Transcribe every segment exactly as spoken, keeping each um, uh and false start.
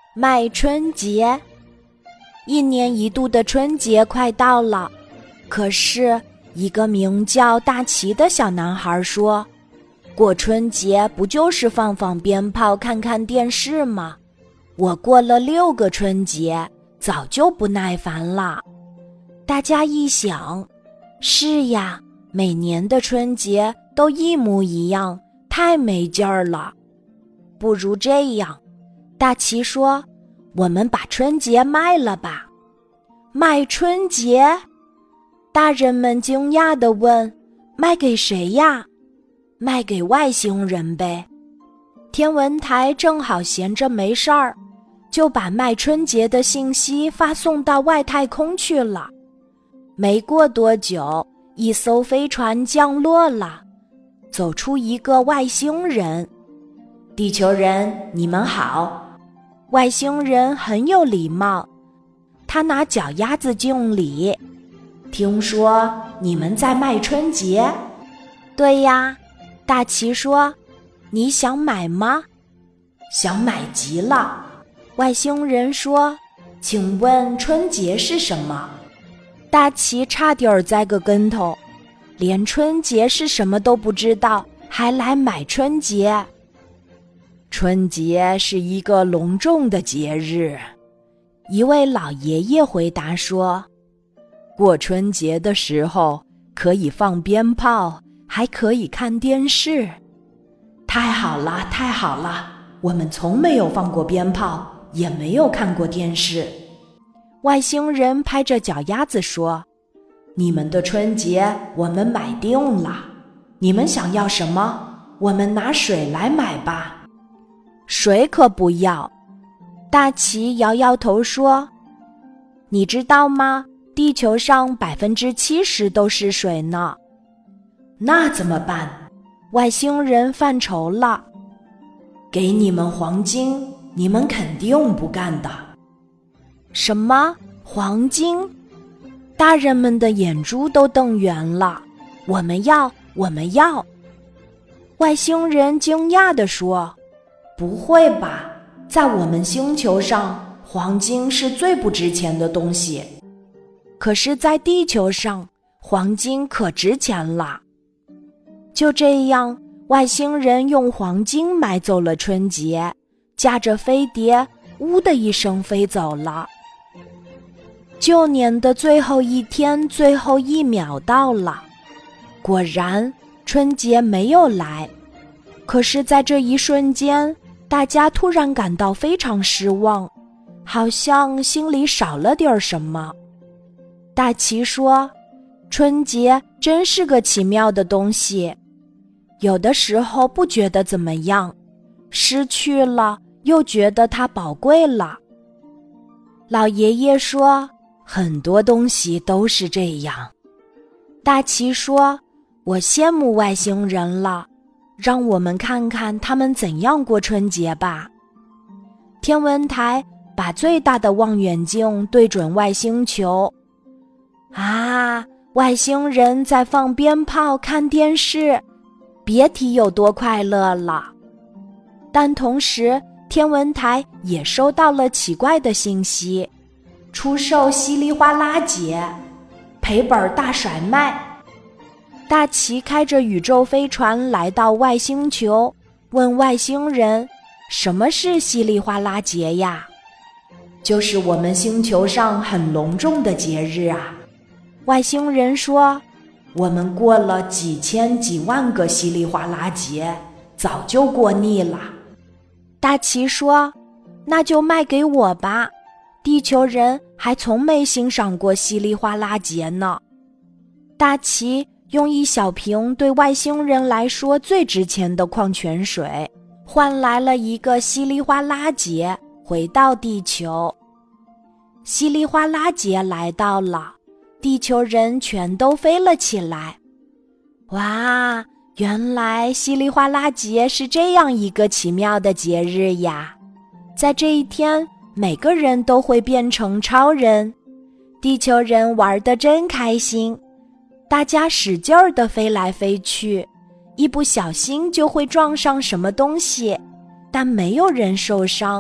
卖春节。一年一度的春节快到了，可是一个名叫大齐的小男孩说，过春节不就是放放鞭炮看看电视吗？我过了六个春节，早就不耐烦了。大家一想，是呀，每年的春节都一模一样，太没劲儿了。不如这样，大齐说，我们把春节卖了吧。卖春节？大人们惊讶地问，卖给谁呀？卖给外星人呗。天文台正好闲着没事儿，就把卖春节的信息发送到外太空去了。没过多久，一艘飞船降落了，走出一个外星人。地球人，你们好。外星人很有礼貌，他拿脚丫子敬礼。听说你们在卖春节？对呀，大齐说，你想买吗？想买极了。外星人说，请问春节是什么？大齐差点栽个跟头，连春节是什么都不知道，还来买春节。春节是一个隆重的节日，一位老爷爷回答说，过春节的时候可以放鞭炮，还可以看电视。太好了，太好了，我们从没有放过鞭炮，也没有看过电视。外星人拍着脚丫子说，你们的春节我们买定了，你们想要什么？我们拿水来买吧。水可不要。大齐摇摇头说，你知道吗？地球上百分之七十都是水呢。那怎么办？外星人犯愁了。给你们黄金，你们肯定不干的。什么？黄金？大人们的眼珠都瞪圆了。我们要，我们要。外星人惊讶地说，不会吧，在我们星球上，黄金是最不值钱的东西。可是在地球上，黄金可值钱了。就这样，外星人用黄金买走了春节，驾着飞碟，呜的一声飞走了。旧年的最后一天，最后一秒到了，果然，春节没有来。可是在这一瞬间，大家突然感到非常失望，好像心里少了点什么。大齐说，春节真是个奇妙的东西，有的时候不觉得怎么样，失去了又觉得它宝贵了。老爷爷说，很多东西都是这样。大齐说，我羡慕外星人了，让我们看看他们怎样过春节吧。天文台把最大的望远镜对准外星球。啊，外星人在放鞭炮看电视，别提有多快乐了。但同时，天文台也收到了奇怪的信息，出售稀里哗啦节，赔本大甩卖。大齐开着宇宙飞船来到外星球，问外星人，什么是稀里哗啦节呀？就是我们星球上很隆重的节日啊。外星人说，我们过了几千几万个稀里哗啦节，早就过腻了。大齐说，那就卖给我吧，地球人还从没欣赏过稀里哗啦节呢。大齐用一小瓶对外星人来说最值钱的矿泉水，换来了一个稀里哗啦节，回到地球。稀里哗啦节来到了，地球人全都飞了起来。哇，原来稀里哗啦节是这样一个奇妙的节日呀！在这一天，每个人都会变成超人。地球人玩得真开心，大家使劲儿地飞来飞去，一不小心就会撞上什么东西，但没有人受伤，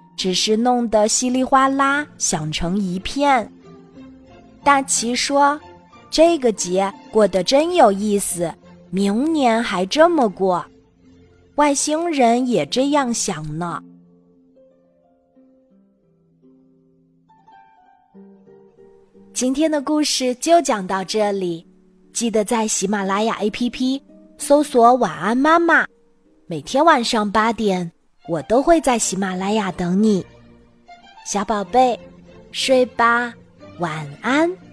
只是弄得稀里哗啦，响成一片。大奇说，这个节过得真有意思，明年还这么过。外星人也这样想呢。今天的故事就讲到这里，记得在喜马拉雅 A P P 搜索晚安妈妈，每天晚上八点，我都会在喜马拉雅等你。小宝贝，睡吧，晚安。